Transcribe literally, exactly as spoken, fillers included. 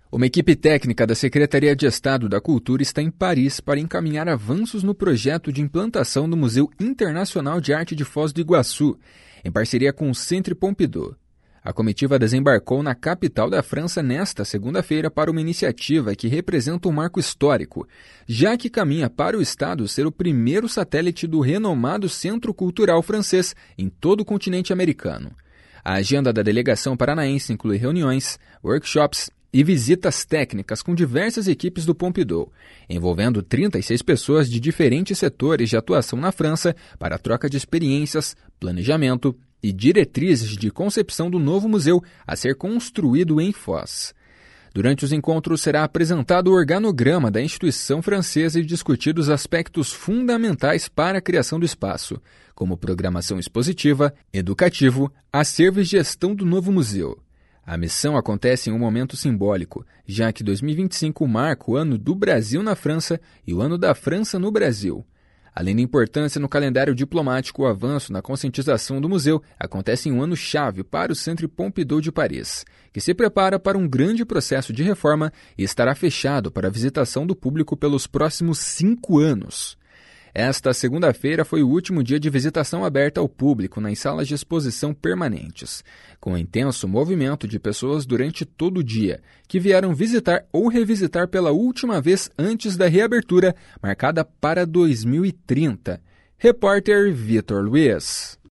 Uma equipe técnica da Secretaria de Estado da Cultura está em Paris para encaminhar avanços no projeto de implantação do Museu Internacional de Arte de Foz do Iguaçu, em parceria com o Centre Pompidou. A comitiva desembarcou na capital da França nesta segunda-feira para uma iniciativa que representa um marco histórico, já que caminha para o Estado ser o primeiro satélite do renomado Centro Cultural francês em todo o continente americano. A agenda da delegação paranaense inclui reuniões, workshops e visitas técnicas com diversas equipes do Pompidou, envolvendo trinta e seis pessoas de diferentes setores de atuação na França para a troca de experiências, planejamento e diretrizes de concepção do novo museu a ser construído em Foz. Durante os encontros será apresentado o organograma da instituição francesa e discutidos aspectos fundamentais para a criação do espaço, como programação expositiva, educativo, acervo e gestão do novo museu. A missão acontece em um momento simbólico, já que dois mil e vinte e cinco marca o ano do Brasil na França e o ano da França no Brasil. Além da importância no calendário diplomático, o avanço na conscientização do museu acontece em um ano-chave para o Centre Pompidou de Paris, que se prepara para um grande processo de reforma e estará fechado para a visitação do público pelos próximos cinco anos. Esta segunda-feira foi o último dia de visitação aberta ao público nas salas de exposição permanentes, com um intenso movimento de pessoas durante todo o dia, que vieram visitar ou revisitar pela última vez antes da reabertura, marcada para dois mil e trinta. Repórter Vitor Luiz.